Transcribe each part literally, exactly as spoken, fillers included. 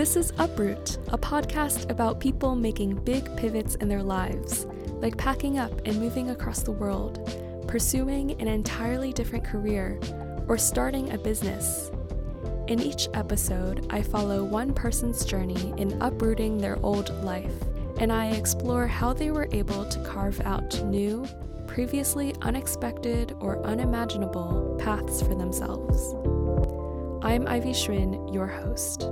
This is Uproot, a podcast about people making big pivots in their lives, like packing up and moving across the world, pursuing an entirely different career, or starting a business. In each episode, I follow one person's journey in uprooting their old life, and I explore how they were able to carve out new, previously unexpected or unimaginable paths for themselves. I'm Ivy Schwinn, your host.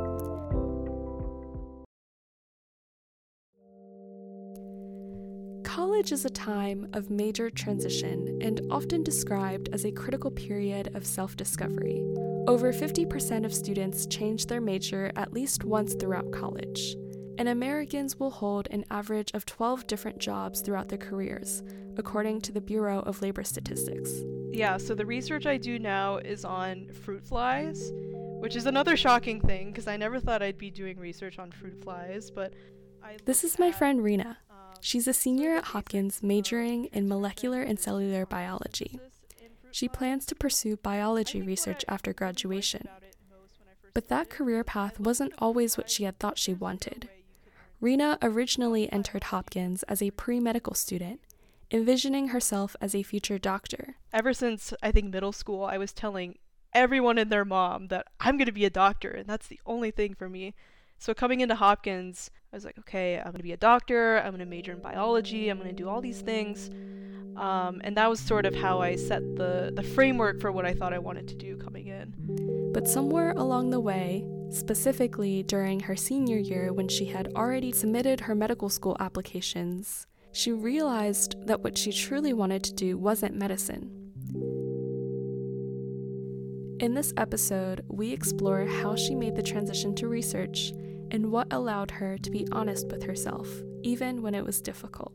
College is a time of major transition and often described as a critical period of self-discovery. Over fifty percent of students change their major at least once throughout college, and Americans will hold an average of twelve different jobs throughout their careers, according to the Bureau of Labor Statistics. Yeah, so the research I do now is on fruit flies, which is another shocking thing because I never thought I'd be doing research on fruit flies, but I This is my friend Rena. She's a senior at Hopkins majoring in molecular and cellular biology. She plans to pursue biology research after graduation. But that career path wasn't always what she had thought she wanted. Rena originally entered Hopkins as a pre-medical student, envisioning herself as a future doctor. Ever since, I think, middle school, I was telling everyone and their mom that I'm going to be a doctor, and that's the only thing for me. So coming into Hopkins, I was like, okay, I'm going to be a doctor, I'm going to major in biology, I'm going to do all these things. Um, and that was sort of how I set the, the framework for what I thought I wanted to do coming in. But somewhere along the way, specifically during her senior year when she had already submitted her medical school applications, she realized that what she truly wanted to do wasn't medicine. In this episode, we explore how she made the transition to research and what allowed her to be honest with herself, even when it was difficult.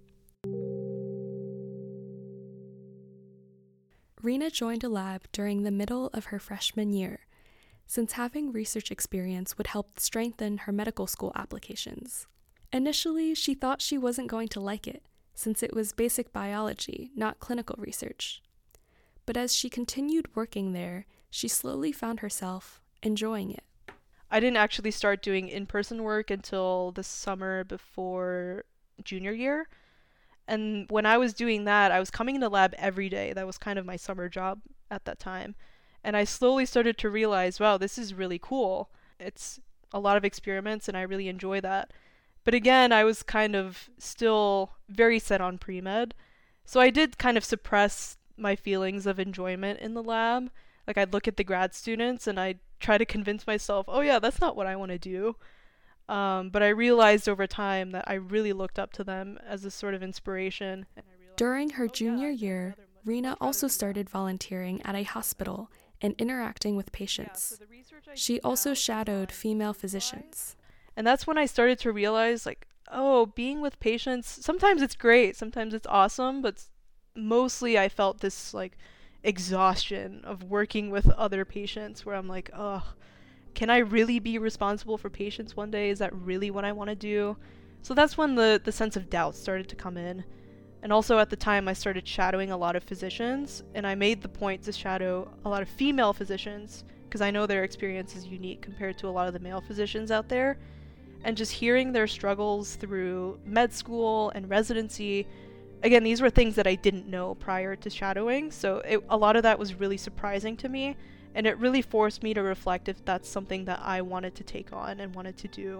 Rena joined a lab during the middle of her freshman year, since having research experience would help strengthen her medical school applications. Initially, she thought she wasn't going to like it, since it was basic biology, not clinical research. But as she continued working there, she slowly found herself enjoying it. I didn't actually start doing in-person work until the summer before junior year. And when I was doing that, I was coming into lab every day. That was kind of my summer job at that time. And I slowly started to realize, wow, this is really cool. It's a lot of experiments and I really enjoy that. But again, I was kind of still very set on pre-med. So I did kind of suppress my feelings of enjoyment in the lab. Like I'd look at the grad students and I'd try to convince myself, oh yeah, that's not what I want to do. Um, but I realized over time that I really looked up to them as a sort of inspiration. And I realized, During her oh, junior yeah, year, Rena also started volunteering at a hospital and interacting with patients. Yeah, so She also shadowed female physicians. And that's when I started to realize, like, oh, being with patients, sometimes it's great, sometimes it's awesome, but mostly I felt this, like, exhaustion of working with other patients where I'm like, oh, can I really be responsible for patients one day? Is that really what I want to do? So that's when the, the sense of doubt started to come in. And also at the time I started shadowing a lot of physicians, and I made the point to shadow a lot of female physicians because I know their experience is unique compared to a lot of the male physicians out there. And just hearing their struggles through med school and residency, again, these were things that I didn't know prior to shadowing, so it, a lot of that was really surprising to me, and it really forced me to reflect if that's something that I wanted to take on and wanted to do.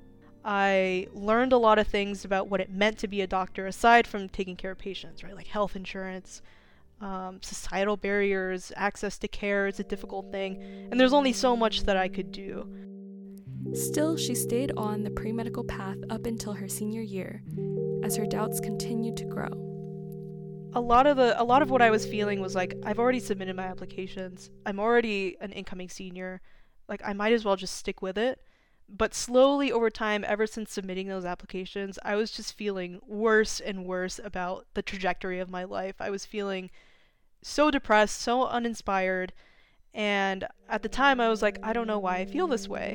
I learned a lot of things about what it meant to be a doctor aside from taking care of patients, right? Like health insurance, um, societal barriers, access to care is a difficult thing, and there's only so much that I could do. Still, she stayed on the pre-medical path up until her senior year, as her doubts continued to grow. A lot of the a lot of what I was feeling was like, I've already submitted my applications. I'm already an incoming senior. Like, I might as well just stick with it. But slowly over time, ever since submitting those applications, I was just feeling worse and worse about the trajectory of my life. I was feeling so depressed, so uninspired. And at the time, I was like, I don't know why I feel this way.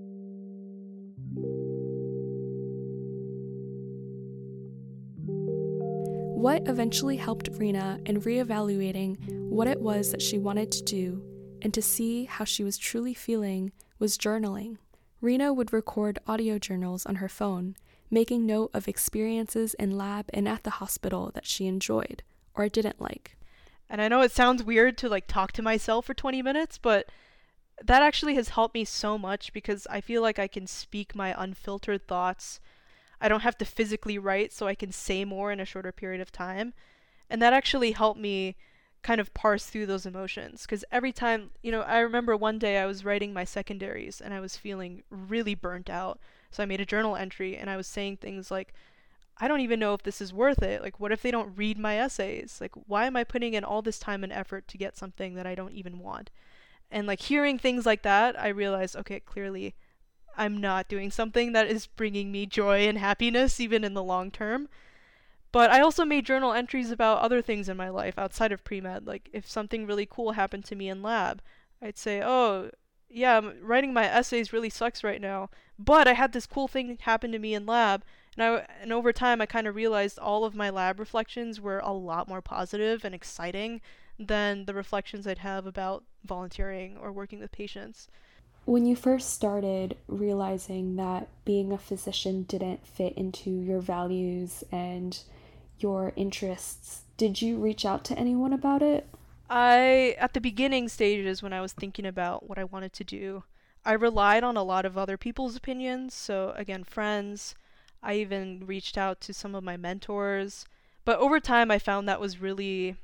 What eventually helped Rena in reevaluating what it was that she wanted to do and to see how she was truly feeling was journaling. Rena would record audio journals on her phone, making note of experiences in lab and at the hospital that she enjoyed or didn't like. And I know it sounds weird to like talk to myself for twenty minutes, but that actually has helped me so much because I feel like I can speak my unfiltered thoughts. I don't have to physically write, so I can say more in a shorter period of time. And that actually helped me kind of parse through those emotions. Because every time, you know, I remember one day I was writing my secondaries and I was feeling really burnt out. So I made a journal entry and I was saying things like, I don't even know if this is worth it. Like, what if they don't read my essays? Like, why am I putting in all this time and effort to get something that I don't even want? And like hearing things like that, I realized, okay, clearly I'm not doing something that is bringing me joy and happiness, even in the long term. But I also made journal entries about other things in my life outside of pre-med. Like if something really cool happened to me in lab, I'd say, oh, yeah, writing my essays really sucks right now, but I had this cool thing happen to me in lab. And, I, and over time, I kind of realized all of my lab reflections were a lot more positive and exciting than the reflections I'd have about volunteering or working with patients. When you first started realizing that being a physician didn't fit into your values and your interests, did you reach out to anyone about it? I, at the beginning stages when I was thinking about what I wanted to do, I relied on a lot of other people's opinions. So again, friends, I even reached out to some of my mentors. But over time, I found that was really,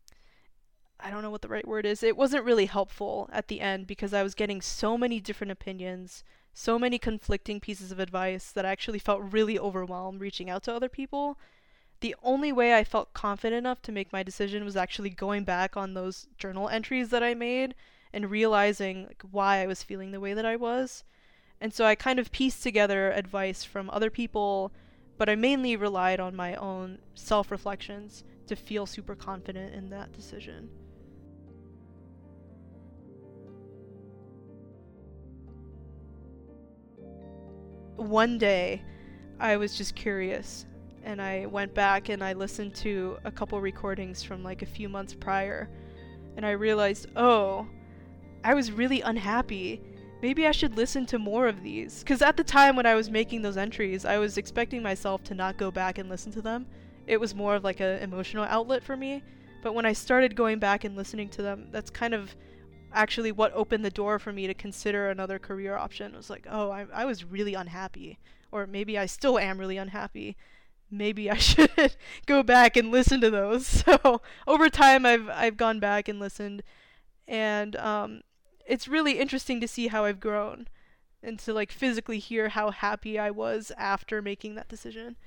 I don't know what the right word is. It wasn't really helpful at the end because I was getting so many different opinions, so many conflicting pieces of advice that I actually felt really overwhelmed reaching out to other people. The only way I felt confident enough to make my decision was actually going back on those journal entries that I made and realizing like, why I was feeling the way that I was. And so I kind of pieced together advice from other people, but I mainly relied on my own self-reflections to feel super confident in that decision. One day, I was just curious, and I went back and I listened to a couple recordings from like a few months prior, and I realized, oh, I was really unhappy. Maybe I should listen to more of these. Because at the time when I was making those entries, I was expecting myself to not go back and listen to them. It was more of like an emotional outlet for me. But when I started going back and listening to them, that's kind of actually what opened the door for me to consider another career option. It was like, oh, I, I was really unhappy. Or maybe I still am really unhappy. Maybe I should go back and listen to those. So over time, I've I've gone back and listened. And um, it's really interesting to see how I've grown and to like physically hear how happy I was after making that decision.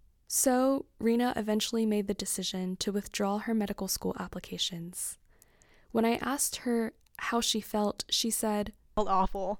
So, Rena eventually made the decision to withdraw her medical school applications. When I asked her how she felt, she said, I felt awful.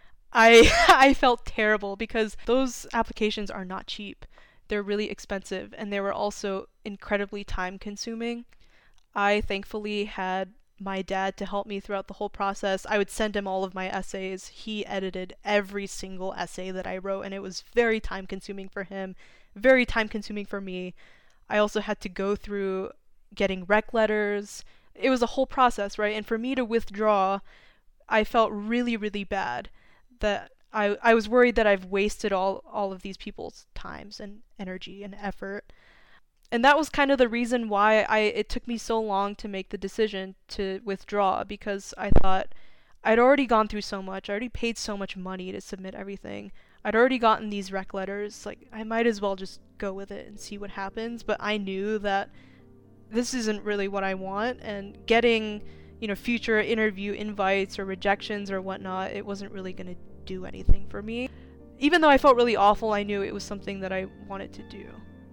I I felt terrible because those applications are not cheap. They're really expensive, and they were also incredibly time consuming. I thankfully had my dad to help me throughout the whole process. I would send him all of my essays. He edited every single essay that I wrote, and it was very time consuming for him, very time consuming for me. I also had to go through getting rec letters. It was a whole process, right? And for me to withdraw, I felt really, really bad that I, I was worried that I've wasted all, all of these people's times and energy and effort. And that was kind of the reason why I it took me so long to make the decision to withdraw, because I thought I'd already gone through so much. I already paid so much money to submit everything. I'd already gotten these rec letters. Like, I might as well just go with it and see what happens. But I knew that this isn't really what I want, and getting, you know, future interview invites or rejections or whatnot, it wasn't really going to do anything for me. Even though I felt really awful, I knew it was something that I wanted to do.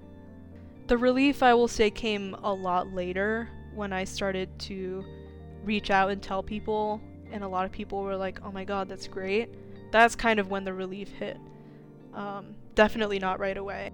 The relief, I will say, came a lot later when I started to reach out and tell people, and a lot of people were like, oh my god, that's great. That's kind of when the relief hit. Um, definitely not right away.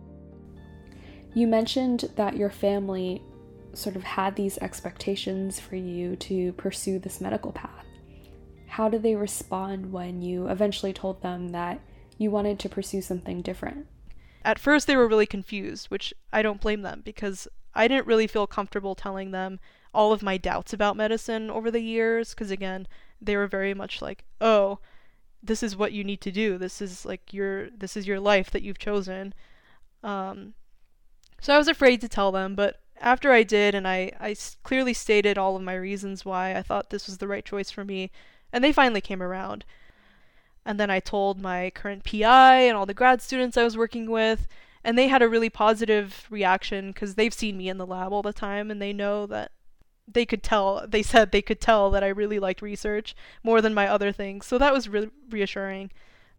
You mentioned that your family sort of had these expectations for you to pursue this medical path. How did they respond when you eventually told them that you wanted to pursue something different? At first they were really confused, which I don't blame them, because I didn't really feel comfortable telling them all of my doubts about medicine over the years, because again, they were very much like, oh, this is what you need to do. This is like your this is your life that you've chosen. Um, so I was afraid to tell them, but after I did, and I, I clearly stated all of my reasons why I thought this was the right choice for me, and they finally came around. And then I told my current P I and all the grad students I was working with, and they had a really positive reaction because they've seen me in the lab all the time, and they know that they could tell, they said they could tell that I really liked research more than my other things. So that was really reassuring.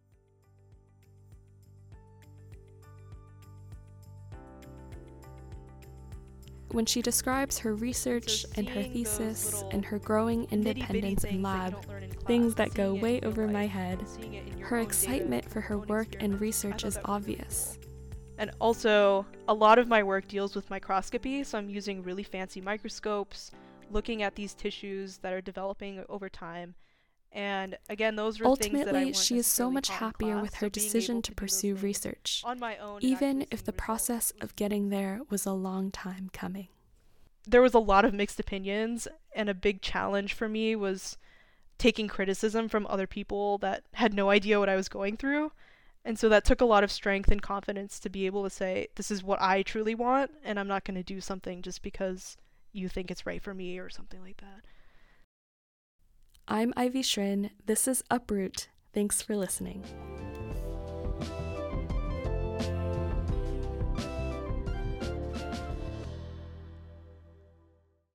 When she describes her research So and her seeing those thesis little and her growing independence in things that you lab, don't learn in class, things that go seeing it way in real over my life, head, seeing it in your her own excitement data, for her own work and experiments, research I is thought that was really obvious. cool. And also, a lot of my work deals with microscopy, so I'm using really fancy microscopes, looking at these tissues that are developing over time. And again, those were things that I Ultimately, weren't she is so necessarily much taught in happier class, with her so being decision able to to do those pursue things research, on my own and even actually if the seeing results process was of getting there was a long time coming. There was a lot of mixed opinions, and a big challenge for me was taking criticism from other people that had no idea what I was going through. And so that took a lot of strength and confidence to be able to say, this is what I truly want, and I'm not going to do something just because you think it's right for me or something like that. I'm Ivy Schrin. This is Uproot. Thanks for listening.